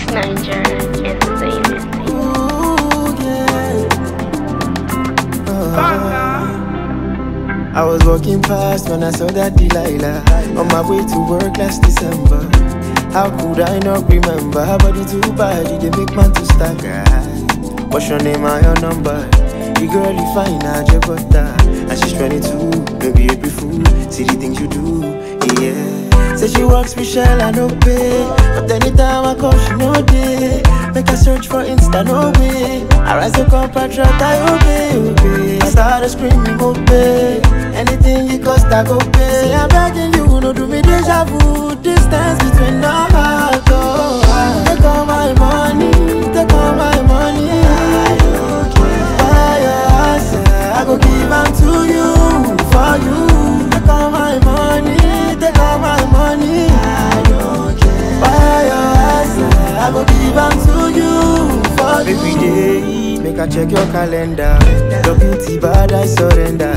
Niger Entertainment. Ooh, yeah. I was walking past when I saw that Delilah on my way to work last December. How could I not remember? Her body too bad, they make man to stagger. What's your name and your number? The girl you find out your butter, and she's 22, maybe April fool. See the things you do, yeah. Say she works with Shell, I no pay, but anytime I call she no day. Make her search for Insta, no way. I rise to come patriot, I obey. I started screaming, obey. Anything it cost, I go pay. Say I'm begging you, no do me deja vu. Distance between our hearts, oh. Take all my money, take all my money. I don't care. Buy your house, I go give them to you, for you. Take all my money, take all my money. I don't care. Buy your house, I go give them to you, for you. Every day, make I check your calendar. Your beauty bad, I surrender.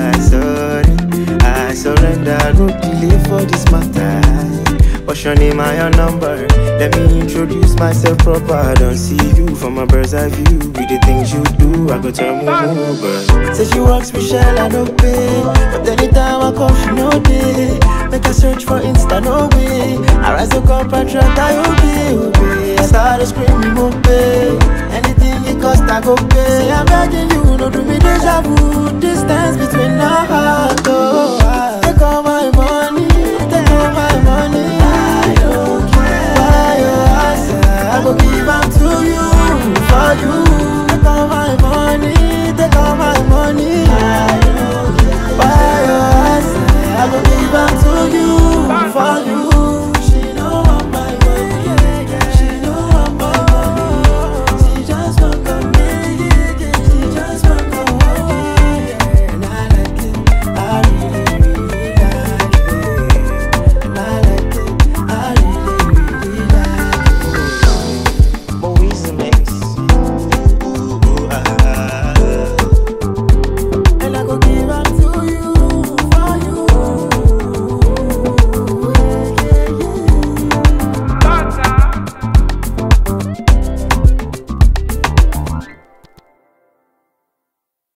I surrender, no delay for this matter. What's your name and your number? Let me introduce myself proper. I don't see you from a bird's eye view. With the things you do, I go turn move. Say she works with Shell, I no pay, but anytime I call, she no day. Make her search for Insta, no way. I rise to come patriot, I obey. I started screaming, obey. Anything it cost, I go pay. Say I'm begging you, no do me deja vu. Distance between our hearts, oh.